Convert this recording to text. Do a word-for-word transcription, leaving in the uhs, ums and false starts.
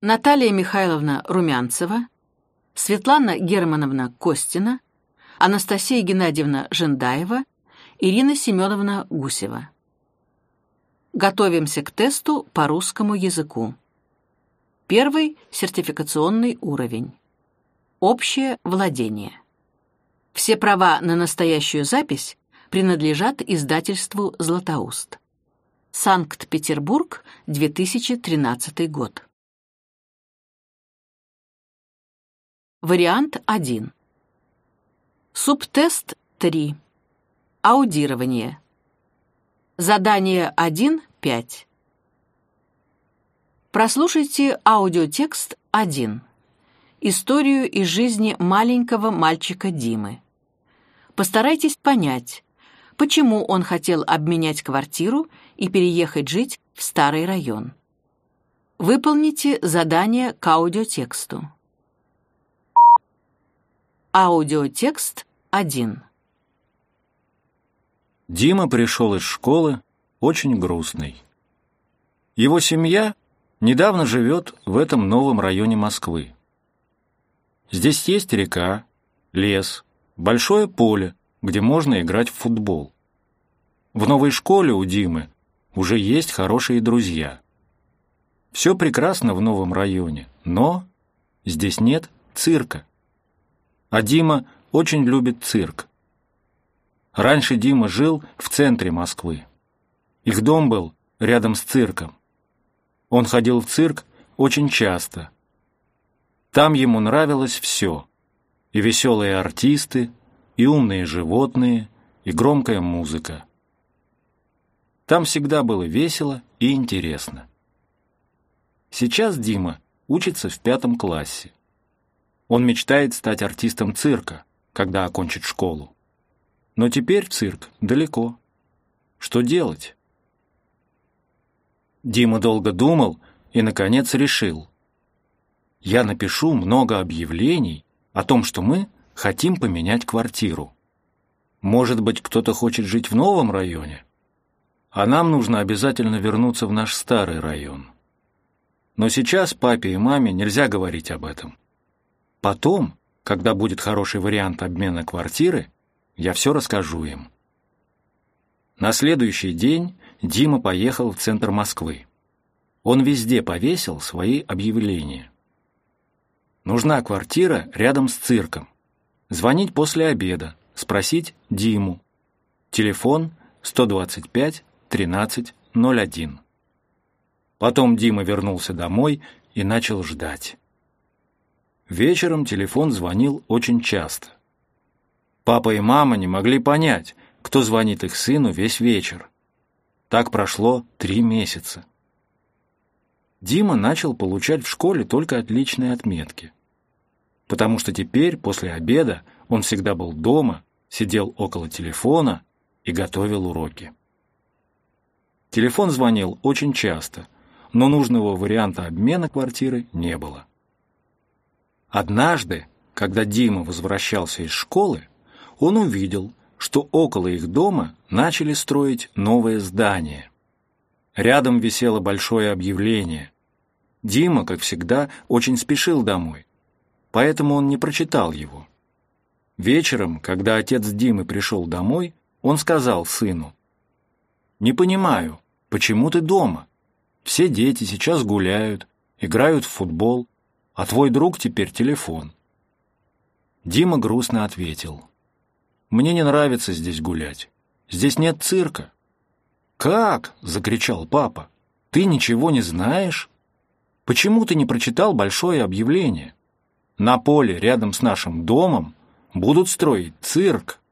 Наталья Михайловна Румянцева, Светлана Германовна Костина, Анастасия Геннадьевна Жендаева, Ирина Семеновна Гусева. Готовимся к тесту по русскому языку. Первый сертификационный уровень. Общее владение. Все права на настоящую запись принадлежат издательству «Златоуст». Санкт-Петербург, две тысячи тринадцатый год. Вариант один. Субтест три. Аудирование. Задание один пять. Прослушайте аудиотекст один. Историю из жизни маленького мальчика Димы. Постарайтесь понять, почему он хотел обменять квартиру и переехать жить в старый район. Выполните задание к аудиотексту. Аудиотекст один. Дима пришел из школы очень грустный. Его семья недавно живет в этом новом районе Москвы. Здесь есть река, лес, большое поле, где можно играть в футбол. В новой школе у Димы уже есть хорошие друзья. Все прекрасно в новом районе, но здесь нет цирка. А Дима очень любит цирк. Раньше Дима жил в центре Москвы. Их дом был рядом с цирком. Он ходил в цирк очень часто. Там ему нравилось все. И веселые артисты, и умные животные, и громкая музыка. Там всегда было весело и интересно. Сейчас Дима учится в пятом классе. Он мечтает стать артистом цирка, когда окончит школу. Но теперь цирк далеко. Что делать? Дима долго думал и, наконец, решил. Я напишу много объявлений о том, что мы хотим поменять квартиру. Может быть, кто-то хочет жить в новом районе? А нам нужно обязательно вернуться в наш старый район. Но сейчас папе и маме нельзя говорить об этом. Потом, когда будет хороший вариант обмена квартиры, я все расскажу им. На следующий день Дима поехал в центр Москвы. Он везде повесил свои объявления. Нужна квартира рядом с цирком. Звонить после обеда, спросить Диму. Телефон сто двадцать пять тринадцать ноль один. Потом Дима вернулся домой и начал ждать. Вечером телефон звонил очень часто. Папа и мама не могли понять, кто звонит их сыну весь вечер. Так прошло три месяца. Дима начал получать в школе только отличные отметки. Потому что теперь, после обеда, он всегда был дома, сидел около телефона и готовил уроки. Телефон звонил очень часто, но нужного варианта обмена квартиры не было. Однажды, когда Дима возвращался из школы, он увидел, что около их дома начали строить новое здание. Рядом висело большое объявление. Дима, как всегда, очень спешил домой, поэтому он не прочитал его. Вечером, когда отец Димы пришел домой, он сказал сыну: «Не понимаю, почему ты дома? Все дети сейчас гуляют, играют в футбол, а твой друг теперь телефон». Дима грустно ответил: «Мне не нравится здесь гулять. Здесь нет цирка». «Как?» — закричал папа. «Ты ничего не знаешь? Почему ты не прочитал большое объявление? На поле рядом с нашим домом будут строить цирк».